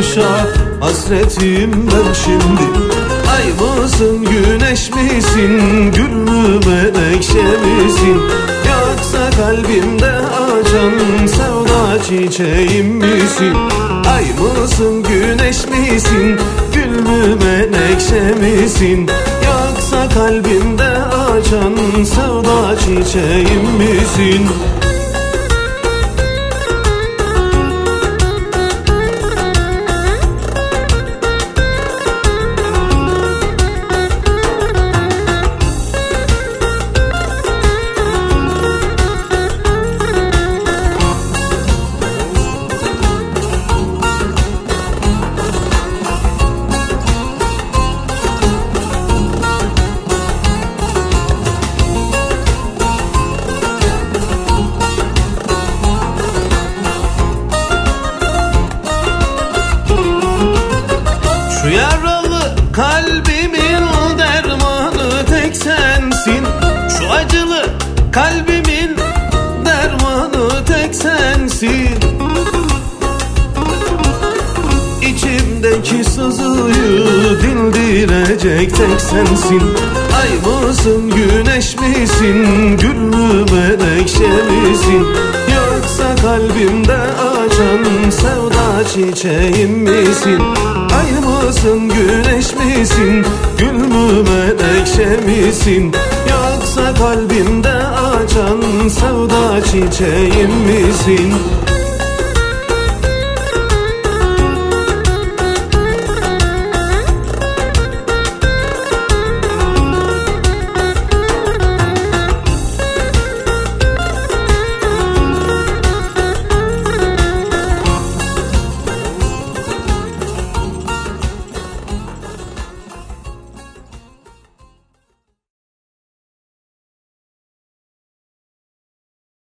kavuşa hasretim ben şimdi. Ay mısın güneş misin, gül mü menekşe misin, yoksa kalbimde açan sevda çiçeğim misin? Ay mısın güneş misin, gül mü menekşe misin, yoksa kalbimde açan sevda çiçeğim misin? Şu yaralı kalbimin dermanı tek sensin. Şu acılı kalbimin dermanı tek sensin. İçimdeki sızıyı dindirecek tek sensin. Ay mısın güneş misin, gül mü menekşe misin, yoksa kalbimde açan sevda çiçeğim misin? Ay mısın güneş misin, gül mü menekşe misin, yoksa kalbimde açan sevda çiçeğim misin?